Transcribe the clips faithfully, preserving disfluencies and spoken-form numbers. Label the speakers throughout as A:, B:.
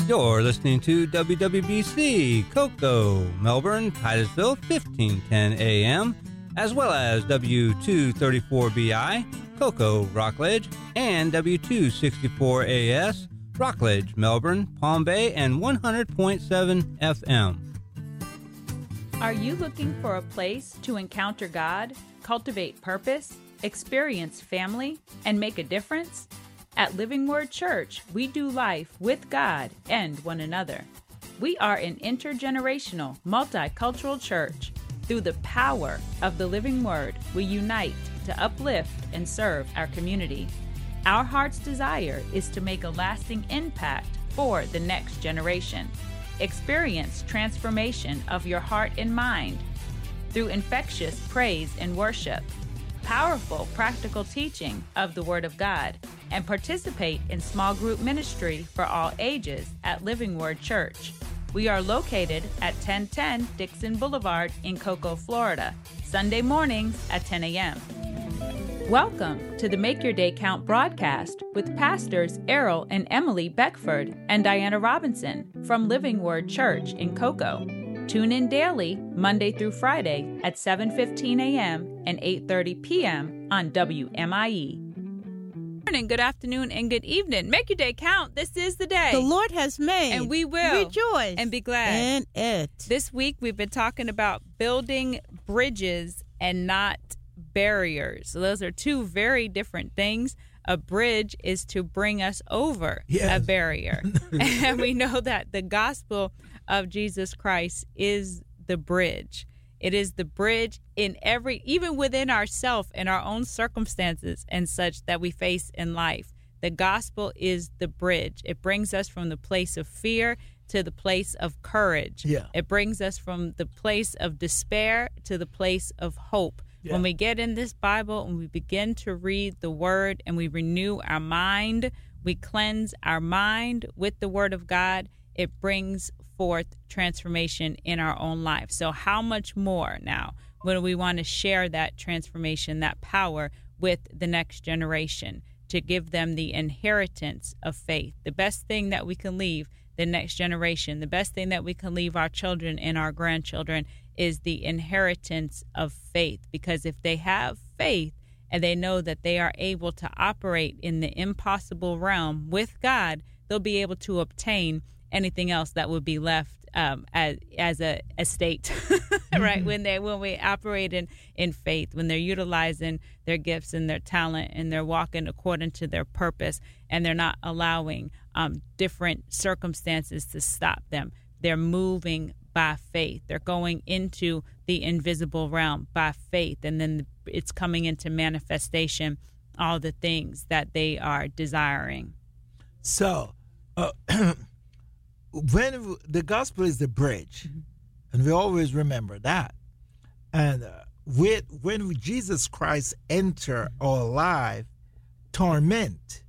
A: You're listening to W W B C, Cocoa, Melbourne, Titusville, fifteen ten A M, as well as W two thirty-four B I, Cocoa, Rockledge, and W two sixty-four A S, Rockledge, Melbourne, Palm Bay, and one hundred point seven F M.
B: Are you looking for a place to encounter God, cultivate purpose, experience family, and make a difference? At Living Word Church, we do life with God and one another. We are an intergenerational, multicultural church. Through the power of the Living Word, we unite to uplift and serve our community. Our heart's desire is to make a lasting impact for the next generation. Experience transformation of your heart and mind through infectious praise and worship, powerful practical teaching of the Word of God, and participate in small group ministry for all ages at Living Word Church. We are located at ten ten Dixon Boulevard in Cocoa, Florida, Sunday mornings at ten A M Welcome to the Make Your Day Count broadcast with Pastors Errol and Emily Beckford and Diana Robinson from Living Word Church in Cocoa. Tune in daily, Monday through Friday at seven fifteen A M and eight thirty P M on W M I E. Good morning, good afternoon, and good evening. Make your day count. This is the day
C: the Lord has made,
B: and we will
C: rejoice
B: and be glad
C: in it.
B: This week we've been talking about building bridges and not barriers. So those are two very different things. A bridge is to bring us over yes. a barrier. And we know that the gospel of Jesus Christ is the bridge. It is the bridge in every, even within ourselves and our own circumstances and such that we face in life. The gospel is the bridge. It brings us from the place of fear to the place of courage.
D: Yeah.
B: It brings us from the place of despair to the place of hope. Yeah. When we get in this Bible and we begin to read the word and we renew our mind, we cleanse our mind with the word of God, it brings forth transformation in our own life. So how much more now when we want to share that transformation, that power with the next generation to give them the inheritance of faith? The best thing that we can leave the next generation, the best thing that we can leave our children and our grandchildren is the inheritance of faith. Because if they have faith and they know that they are able to operate in the impossible realm with God, they'll be able to obtain anything else that would be left um, as as a estate, right? Mm-hmm. When they when we operate in, in faith, when they're utilizing their gifts and their talent and they're walking according to their purpose and they're not allowing um, different circumstances to stop them. They're moving by faith. They're going into the invisible realm by faith, and then it's coming into manifestation, all the things that they are desiring.
D: So, uh, when the gospel is the bridge, mm-hmm. and we always remember that, and uh, with, when Jesus Christ enter mm-hmm. our life, torment,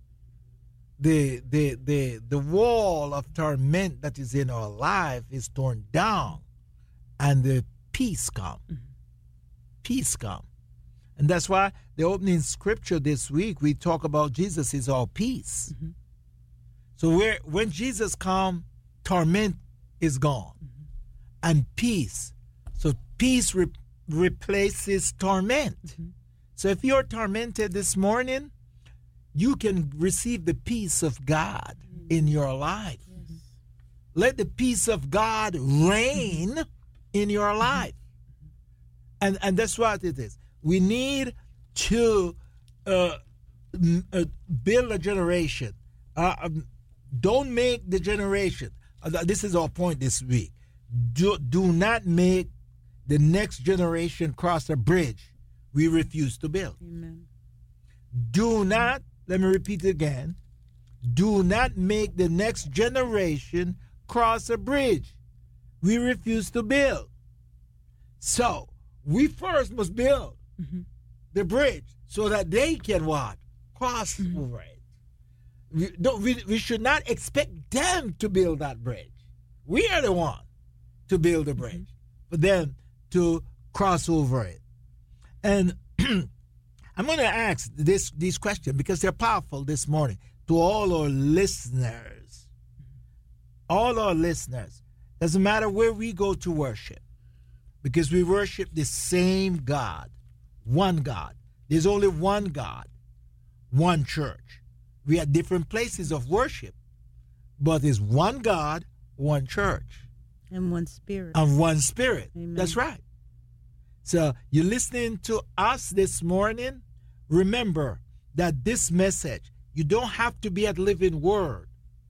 D: the the the the wall of torment that is in our life is torn down, and the peace come. Mm-hmm. Peace come. And that's why the opening scripture this week, we talk about Jesus is our peace. Mm-hmm. So where, when Jesus comes, torment is gone, mm-hmm. and peace. So peace re- replaces torment. Mm-hmm. So if you're tormented this morning, you can receive the peace of God mm-hmm. in your life. Yes. Let the peace of God reign mm-hmm. in your life. Mm-hmm. And, and that's what it is. We need to uh, uh, build a generation. Uh, um, don't make the generation. Uh, this is our point this week. Do, do not make the next generation cross a bridge we refuse to build.
B: Amen.
D: Do not, let me repeat it again, do not make the next generation cross a bridge we refuse to build. So, we first must build mm-hmm. the bridge so that they can what? Cross mm-hmm. over it. We, don't, we, we should not expect them to build that bridge. We are the one to build the bridge mm-hmm. for them to cross over it. And I'm going to ask this these questions because they're powerful this morning to all our listeners. all our listeners, doesn't matter where we go to worship, because we worship the same God, one God. There's only one God, one church. We are different places of worship, but there's one God, one church.
C: And one spirit.
D: And one spirit.
C: Amen.
D: That's right. So you're listening to us this morning. Remember that this message, you don't have to be at Living Word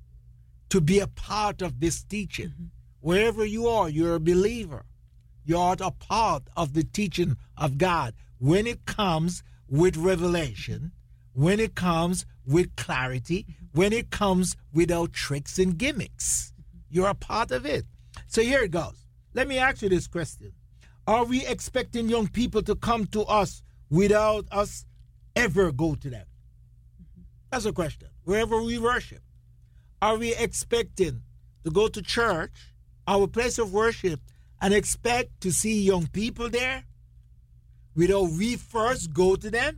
D: to be a part of this teaching. Mm-hmm. Wherever you are, you're a believer. You're a part of the teaching of God. When it comes with revelation, when it comes with clarity, when it comes without tricks and gimmicks, you're a part of it. So here it goes. Let me ask you this question. Are we expecting young people to come to us without us ever go to them? That's a question. Wherever we worship, are we expecting to go to church, our place of worship, and expect to see young people there without we first go to them?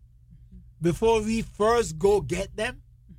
D: Before we first go get them?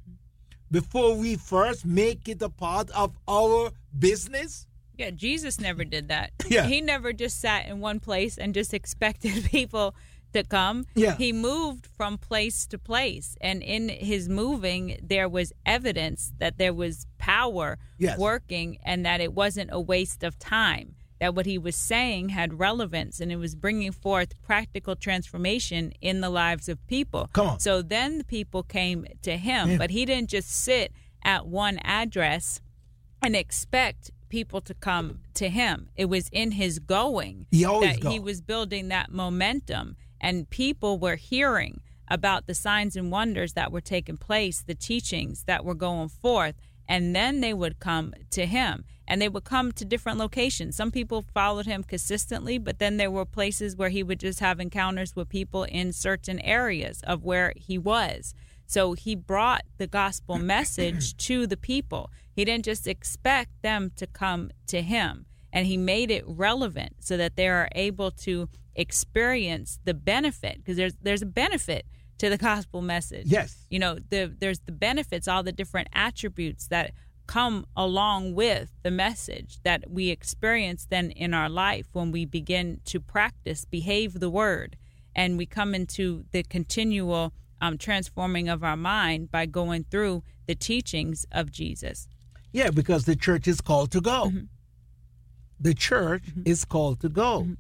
D: Before we first make it a part of our business?
B: Yeah, Jesus never did that.
D: Yeah.
B: He never just sat in one place and just expected people to come.
D: Yeah.
B: He moved from place to place. And in his moving, there was evidence that there was power
D: yes.
B: working and that it wasn't a waste of time. That what he was saying had relevance and it was bringing forth practical transformation in the lives of people.
D: Come on.
B: So then the people came to him,
D: Yeah.
B: but he didn't just sit at one address and expect people to come to him. It was in his going
D: He always
B: that
D: go.
B: he was building that momentum, and people were hearing about the signs and wonders that were taking place, the teachings that were going forth, and then they would come to him. And they would come to different locations. Some people followed him consistently, but then there were places where he would just have encounters with people in certain areas of where he was. So he brought the gospel message to the people. He didn't just expect them to come to him. And he made it relevant so that they are able to experience the benefit, because there's there's a benefit to the gospel message.
D: Yes.
B: You know, the, there's the benefits, all the different attributes that come along with the message that we experience then in our life when we begin to practice, behave the word, and we come into the continual um, transforming of our mind by going through the teachings of Jesus.
D: Yeah, because the church is called to go.
B: Mm-hmm.
D: The church mm-hmm. is called to go. Mm-hmm.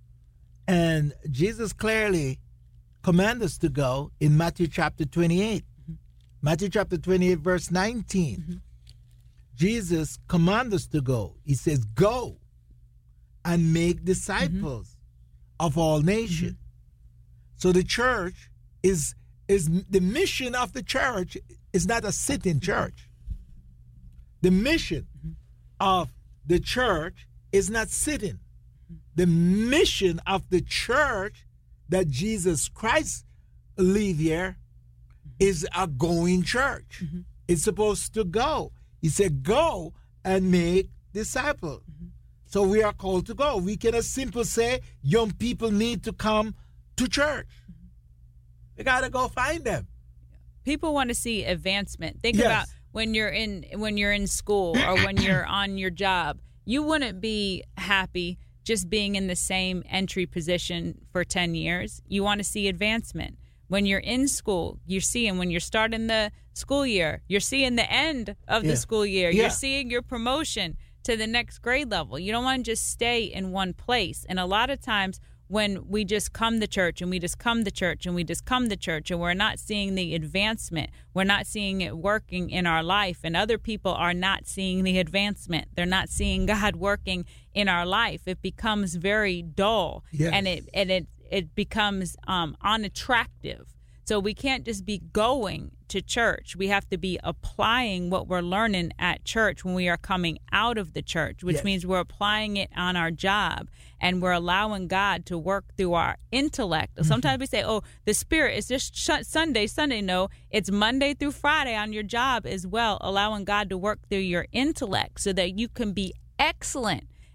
D: And Jesus clearly commands us to go in Matthew chapter twenty-eight. Mm-hmm. Matthew chapter twenty-eight, verse nineteen. Mm-hmm. Jesus commands us to go. He says, go and make disciples mm-hmm. of all nations. Mm-hmm. So the church is, is the mission of the church is not a sitting church. The mission mm-hmm. of the church is not sitting. The mission of the church that Jesus Christ leave here is a going church. Mm-hmm. It's supposed to go. He said, go and make disciples. Mm-hmm. So we are called to go. We cannot simply say young people need to come to church. Mm-hmm. We got to go find them.
B: People want to see advancement. Think
D: Yes.
B: about when you're in when you're in school or when you're on your job. You wouldn't be happy just being in the same entry position for ten years. You want to see advancement. When you're in school, you're seeing when you're starting the school year, you're seeing the end of
D: Yeah.
B: the school year.
D: Yeah.
B: You're seeing your promotion to the next grade level. You don't want to just stay in one place. And a lot of times when we just come to church and we just come to church and we just come to church and we're not seeing the advancement, we're not seeing it working in our life, and other people are not seeing the advancement. They're not seeing God working in our life. It becomes very dull.
D: Yes.
B: and it and it it becomes um, unattractive. So we can't just be going to church. We have to be applying what we're learning at church when we are coming out of the church, which
D: Yes.
B: means we're applying it on our job and we're allowing God to work through our intellect. Mm-hmm. Sometimes we say, oh, the Spirit is just sh- Sunday, Sunday. No, it's Monday through Friday on your job as well, allowing God to work through your intellect so that you can be excellent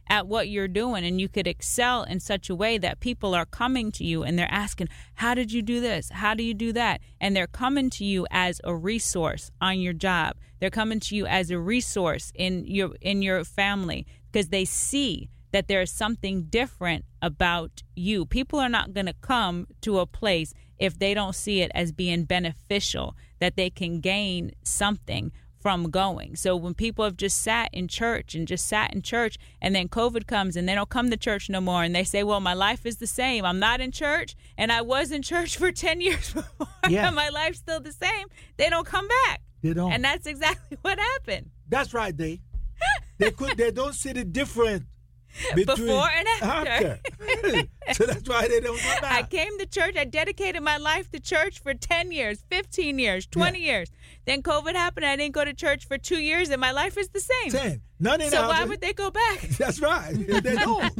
B: at what you're doing, and you could excel in such a way that people are coming to you and they're asking, how did you do this? How do you do that? And they're coming to you as a resource on your job. They're coming to you as a resource in your in your family because they see that there's something different about you. People are not going to come to a place if they don't see it as being beneficial, that they can gain something from going. So when people have just sat in church and just sat in church, and then COVID comes and they don't come to church no more, and they say, well, my life is the same. I'm not in church, and I was in church for ten years before.
D: Yeah.
B: My life's still the same. They don't come back.
D: They don't.
B: And that's exactly what happened.
D: That's right, they. They could. They don't see the difference between
B: Before and after.
D: after. So that's why they don't come back.
B: I came to church. I dedicated my life to church for ten years, fifteen years, twenty yeah. years. Then COVID happened. I didn't go to church for two years, and my life is the same.
D: Same. None in
B: so why would they go back?
D: That's right. They don't.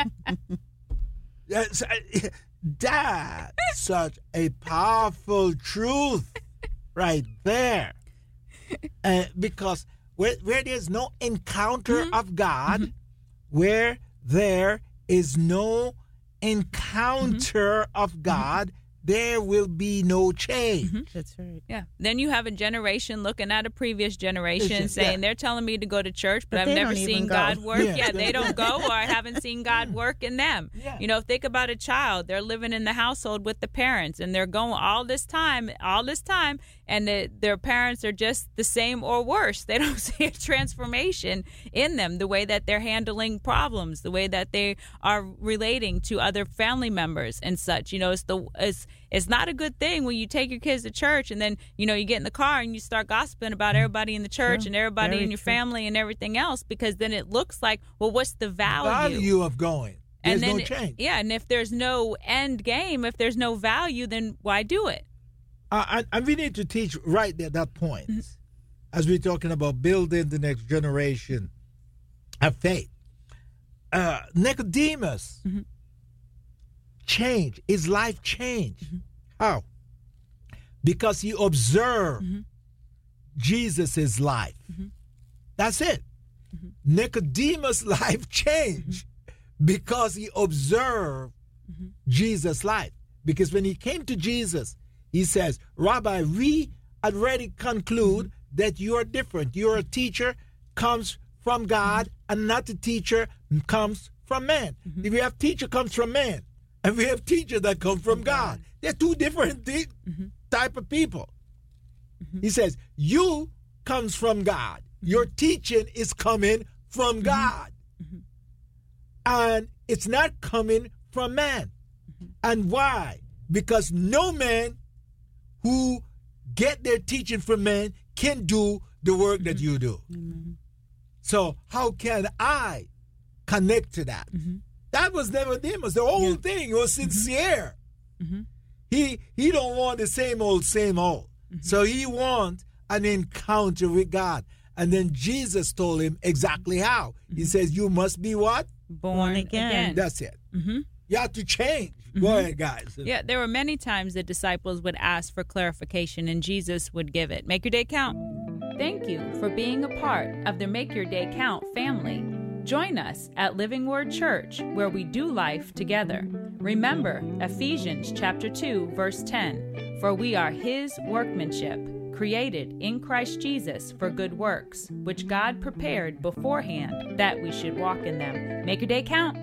D: That's, that's such a powerful truth right there. Uh, because where, where there's no encounter mm-hmm. of God, mm-hmm. where there is no encounter mm-hmm. of God, mm-hmm. there will be no change.
B: Mm-hmm.
C: That's right.
B: Yeah. Then you have a generation looking at a previous generation
D: Just,
B: saying
D: yeah.
B: they're telling me to go to church, but,
C: But
B: I've
C: they
B: never
C: don't
B: seen
C: even go.
B: God work.
D: Yeah.
B: Yeah, they don't go, or I haven't seen God work in them.
D: Yeah.
B: You know, think about a child. They're living in the household with the parents, and they're going all this time, all this time, and the, their parents are just the same or worse. They don't see a transformation in them, the way that they're handling problems, the way that they are relating to other family members and such. You know, it's the it's it's not a good thing when you take your kids to church and then, you know, you get in the car and you start gossiping about everybody in the church
C: True.
B: and everybody
C: Very
B: in your
C: true.
B: family and everything else, because then it looks like, well, what's the value?
D: Value of going. There's
B: and then,
D: no change.
B: Yeah, and if there's no end game, if there's no value, then why do it?
D: Uh, and, and we need to teach right at that point,
B: Mm-hmm.
D: as we're talking about building the next generation of faith. Uh, Nicodemus
B: Mm-hmm.
D: changed. His life changed.
B: Mm-hmm.
D: How? Because he observed
B: Mm-hmm.
D: Jesus' life.
B: Mm-hmm.
D: That's it.
B: Mm-hmm.
D: Nicodemus' life changed because he observed
B: Mm-hmm.
D: Jesus' life. Because when he came to Jesus, he says, Rabbi, we already conclude
B: Mm-hmm.
D: that you are different. You're a teacher, comes from God, and not a teacher comes from man.
B: Mm-hmm.
D: If we have teacher comes from man, and we have teacher that come from God. They're two different th-
B: Mm-hmm.
D: type of people.
B: Mm-hmm.
D: He says, you comes from God. Your teaching is coming from
B: Mm-hmm.
D: God.
B: Mm-hmm.
D: And it's not coming from man.
B: Mm-hmm.
D: And why? Because no man who get their teaching from man can do the work
B: Mm-hmm.
D: that you do.
B: Mm-hmm.
D: So how can I connect to that?
B: Mm-hmm.
D: That was Nicodemus. The whole
C: Yeah.
D: thing was sincere.
B: Mm-hmm.
D: He he don't want the same old, same old.
B: Mm-hmm.
D: So he wants an encounter with God. And then Jesus told him exactly how. He says, you must be what?
B: Born,
C: Born
B: again.
C: again.
D: That's it.
B: Mm-hmm.
D: You have to change. Go ahead, guys.
B: Yeah, there were many times the disciples would ask for clarification and Jesus would give it. Make your day count. Thank you for being a part of the Make Your Day Count family. Join us at Living Word Church, where we do life together. Remember Ephesians chapter two, verse ten, for we are his workmanship, created in Christ Jesus for good works, which God prepared beforehand that we should walk in them. Make your day count.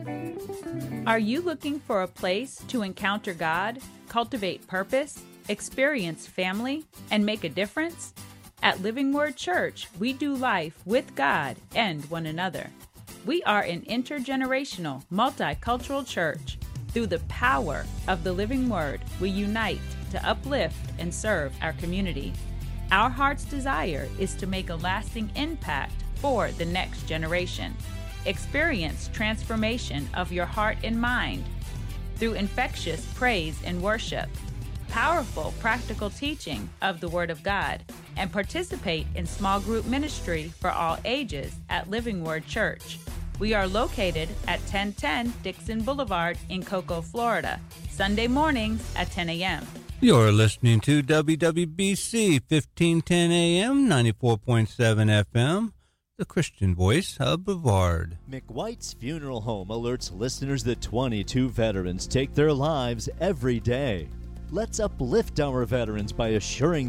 B: Are you looking for a place to encounter God, cultivate purpose, experience family, and make a difference? At Living Word Church, we do life with God and one another. We are an intergenerational, multicultural church. Through the power of the Living Word, we unite to uplift and serve our community. Our heart's desire is to make a lasting impact for the next generation. Experience transformation of your heart and mind through infectious praise and worship, powerful practical teaching of the Word of God, and participate in small group ministry for all ages at Living Word Church. We are located at ten ten Dixon Boulevard in Cocoa, Florida, Sunday mornings at ten a.m.
A: You're listening to W W B C fifteen ten A M, ninety-four point seven F M, the Christian voice of Brevard.
C: McWhite's Funeral Home alerts listeners that twenty-two veterans take their lives every day. Let's uplift our veterans by assuring